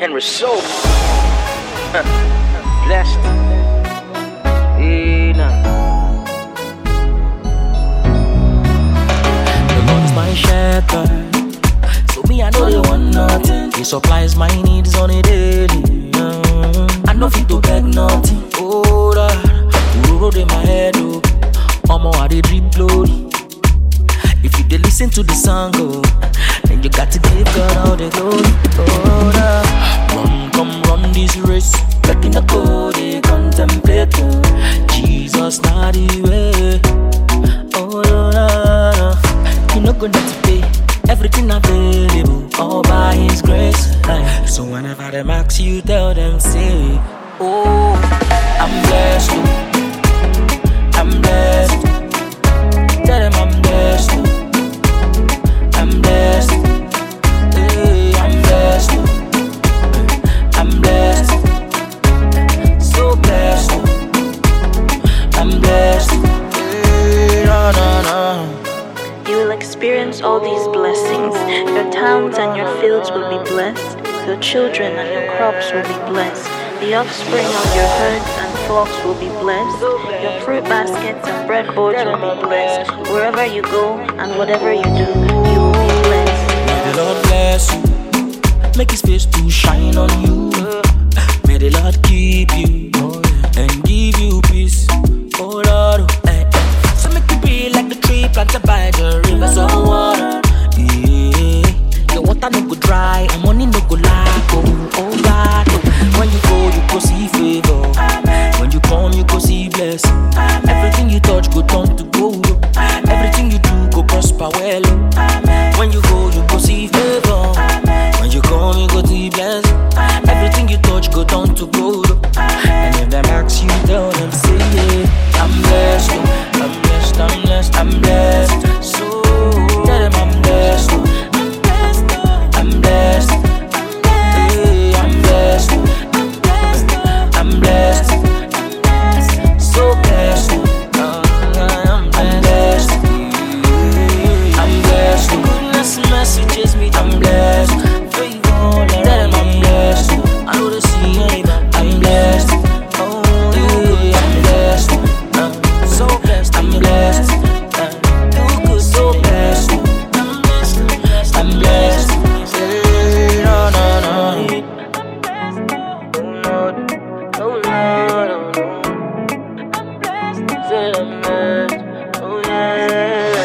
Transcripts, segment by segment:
Henry Soul. Blessed. The Lord is my shepherd, so me I know they want nothing. He supplies my needs on a daily. I know fit to beg nothing. Oh Lord, you roll in my head, oh. Omo I dey drip glory. If you dey listen to the song, oh, then you got to give God all the glory. Oh Lord, come run this race. Back in the code, they contemplate. Jesus not the way. Oh Lord, you no gonna to pay. Everything available, all by His grace. So whenever them ask you, tell them say, oh, I'm blessed. I'm blessed. Tell them I'm blessed. I'm blessed. Hey, I'm blessed. I'm blessed. So blessed. I'm blessed. Hey, no, no, no. You will experience all these blessings. Your towns and your fields will be blessed. Your children and your crops will be blessed. The offspring of your herds and flocks will be blessed. Your fruit baskets and breadboards will be blessed. Wherever you go and whatever you do, you will be blessed. May the Lord bless you, make His face to shine on you. May the Lord keep you and give you peace. Oh Lord, so make you be like the tree planted by the rivers of water. Yeah, your water no go dry and money no go lack. Oh God, when you go see favor. When you come, you go see blessing. Everything you touch go turn to gold. Everything you do go prosper well. When you go see favor. When you come, you go see blessing. Everything you touch go turn to gold. And if them ask you, tell them say yeah. I'm blessed, I'm blessed, I'm blessed, I'm blessed. So tell them I'm blessed, I'm blessed, hey, I'm blessed, I'm blessed, so blessed. I'm blessed, I'm blessed. Goodness, messages me, I'm blessed. Favor, tell them I'm blessed. I know they see anybody. I'm blessed. Oh, yeah, I'm blessed. So blessed. I'm blessed. Too good, so blessed. I'm blessed. I'm blessed. Hey, no, no, no. Oh Lord, oh Lord, oh Lord. I'm blessed. Say I'm blessed. Oh yeah.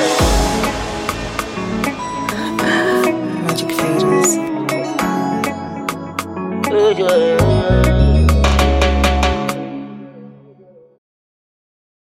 Magic Faders. Oh yeah.